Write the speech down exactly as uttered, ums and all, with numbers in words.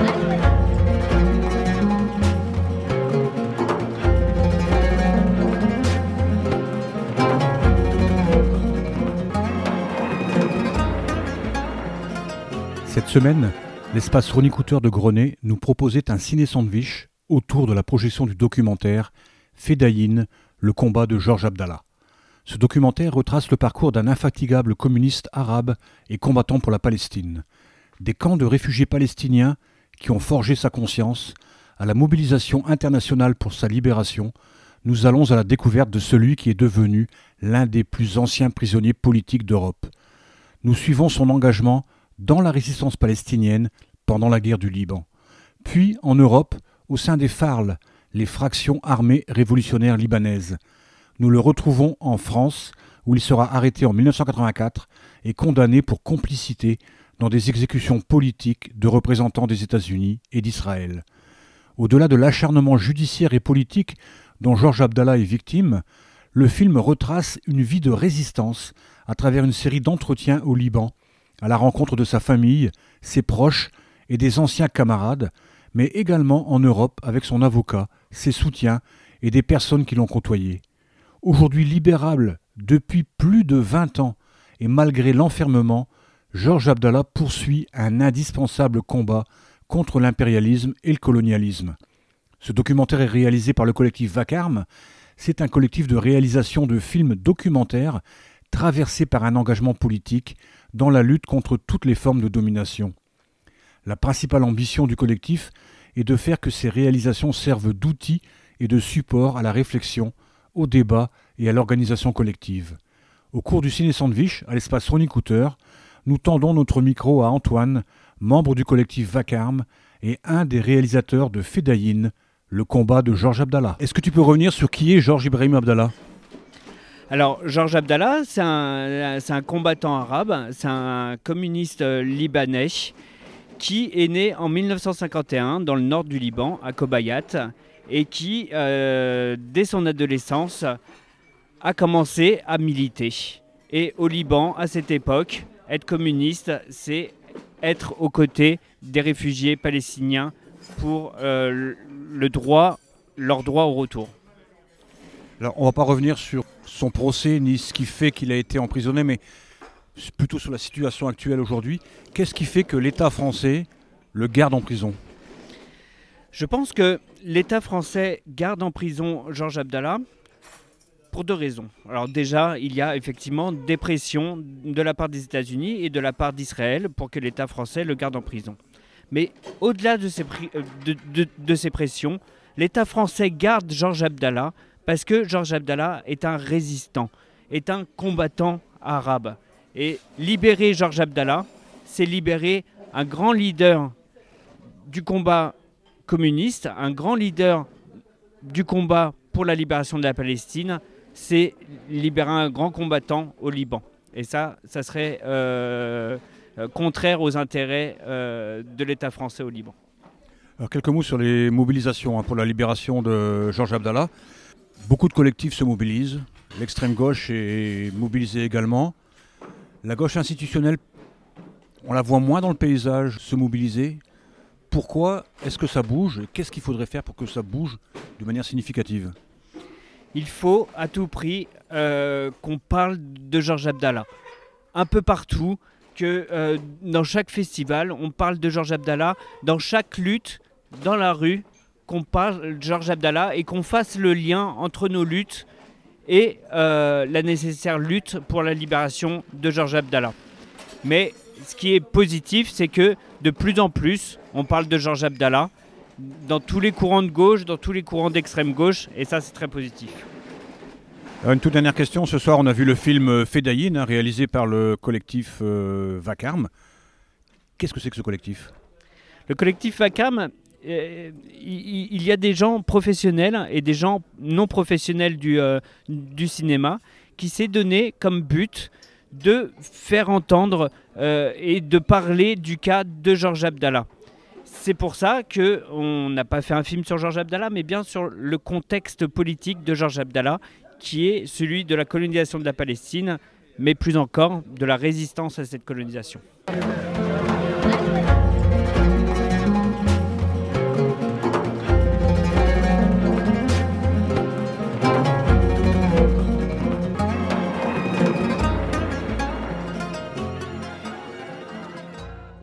Cette semaine, l'espace Ronnie Cooter de Grenay nous proposait un ciné-sandwich autour de la projection du documentaire Fedayeen, le combat de Georges Abdallah. Ce documentaire retrace le parcours d'un infatigable communiste arabe et combattant pour la Palestine. Des camps de réfugiés palestiniens qui ont forgé sa conscience, à la mobilisation internationale pour sa libération, nous allons à la découverte de celui qui est devenu l'un des plus anciens prisonniers politiques d'Europe. Nous suivons son engagement dans la résistance palestinienne pendant la guerre du Liban, puis en Europe, au sein des F A R L, les fractions armées révolutionnaires libanaises. Nous le retrouvons en France, où il sera arrêté en dix-neuf cent quatre-vingt-quatre et condamné pour complicité dans des exécutions politiques de représentants des États-Unis et d'Israël. Au-delà de l'acharnement judiciaire et politique dont Georges Abdallah est victime, le film retrace une vie de résistance à travers une série d'entretiens au Liban, à la rencontre de sa famille, ses proches et des anciens camarades, mais également en Europe avec son avocat, ses soutiens et des personnes qui l'ont côtoyé. Aujourd'hui libérable depuis plus de vingt ans et malgré l'enfermement, Georges Abdallah poursuit un indispensable combat contre l'impérialisme et le colonialisme. Ce documentaire est réalisé par le collectif Vacarme. C'est un collectif de réalisation de films documentaires traversé par un engagement politique dans la lutte contre toutes les formes de domination. La principale ambition du collectif est de faire que ces réalisations servent d'outils et de support à la réflexion, au débat et à l'organisation collective. Au cours du ciné-sandwich, à l'espace Ronnie Cooter, nous tendons notre micro à Antoine, membre du collectif Vacarme et un des réalisateurs de Fedayeen, le combat de Georges Abdallah. Est-ce que tu peux revenir sur qui est Georges Ibrahim Abdallah ? Alors, Georges Abdallah, c'est un, c'est un combattant arabe, c'est un communiste libanais qui est né en dix-neuf cent cinquante et un dans le nord du Liban, à Kobayat, et qui, euh, dès son adolescence, a commencé à militer. Et au Liban, à cette époque, être communiste, c'est être aux côtés des réfugiés palestiniens pour euh, le droit, leur droit au retour. Alors, on ne va pas revenir sur son procès ni ce qui fait qu'il a été emprisonné, mais plutôt sur la situation actuelle aujourd'hui. Qu'est-ce qui fait que l'État français le garde en prison ? Je pense que l'État français garde en prison Georges Abdallah pour deux raisons. Alors déjà, il y a effectivement des pressions de la part des États-Unis et de la part d'Israël pour que l'État français le garde en prison. Mais au-delà de ces, de, de, de ces pressions, l'État français garde Georges Abdallah parce que Georges Abdallah est un résistant, est un combattant arabe. Et libérer Georges Abdallah, c'est libérer un grand leader du combat communiste, un grand leader du combat pour la libération de la Palestine, c'est libérer un grand combattant au Liban. Et ça, ça serait euh, contraire aux intérêts euh, de l'État français au Liban. Alors, quelques mots sur les mobilisations hein, pour la libération de Georges Abdallah. Beaucoup de collectifs se mobilisent, l'extrême gauche est mobilisée également. La gauche institutionnelle, on la voit moins dans le paysage se mobiliser. Pourquoi est-ce que ça bouge ? Qu'est-ce qu'il faudrait faire pour que ça bouge de manière significative ? Il faut à tout prix euh, qu'on parle de Georges Abdallah. Un peu partout, que euh, dans chaque festival, on parle de Georges Abdallah. Dans chaque lutte, dans la rue, qu'on parle de Georges Abdallah et qu'on fasse le lien entre nos luttes et euh, la nécessaire lutte pour la libération de Georges Abdallah. Mais ce qui est positif, c'est que de plus en plus, on parle de Georges Abdallah dans tous les courants de gauche, dans tous les courants d'extrême gauche, et ça, c'est très positif. Alors, une toute dernière question. Ce soir, on a vu le film Fedayeen, hein, réalisé par le collectif euh, Vacarme. Qu'est-ce que c'est que ce collectif ? Le collectif Vacarme, euh, il, il y a des gens professionnels et des gens non professionnels du, euh, du cinéma qui s'est donné comme but de faire entendre euh, et de parler du cas de Georges Abdallah. C'est pour ça qu'on n'a pas fait un film sur Georges Abdallah, mais bien sur le contexte politique de Georges Abdallah, qui est celui de la colonisation de la Palestine, mais plus encore de la résistance à cette colonisation.